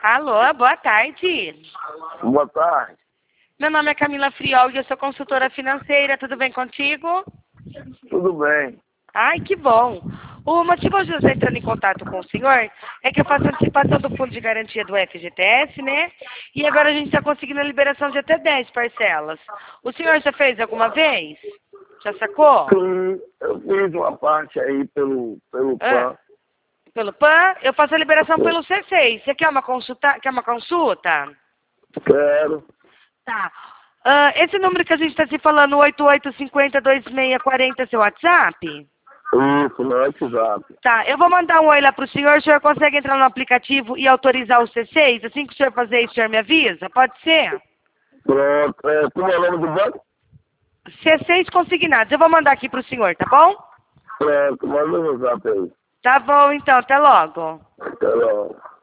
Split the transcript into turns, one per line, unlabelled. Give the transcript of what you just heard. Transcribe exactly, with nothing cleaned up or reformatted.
Alô, boa tarde.
Boa tarde.
Meu nome é Camila Friol e eu sou consultora financeira. Tudo bem contigo?
Tudo bem.
Ai, que bom. O motivo de eu estar entrando em contato com o senhor é que eu faço antecipação do fundo de garantia do F G T S, né? E agora a gente está conseguindo a liberação de até dez parcelas. O senhor já fez alguma vez? Já sacou?
Sim, eu fiz uma parte aí pelo, pelo
Ah,
P A N.
pelo P A N? Eu faço a liberação pelo C seis. Você quer uma consulta? Quer uma consulta?
Quero.
Tá. Ah, esse número que a gente está se falando, oito oito cinco zero dois seis quatro zero, é seu WhatsApp?
Isso, no WhatsApp.
Tá, eu vou mandar um oi lá pro senhor. O senhor consegue entrar no aplicativo e autorizar o C seis? Assim que o senhor fazer isso, o senhor me avisa? Pode ser?
Pronto. É, como é o nome do banco?
C seis consignados. Eu vou mandar aqui pro senhor, tá bom?
Pronto, manda no zap aí.
Tá bom, então. Até logo.
Até logo.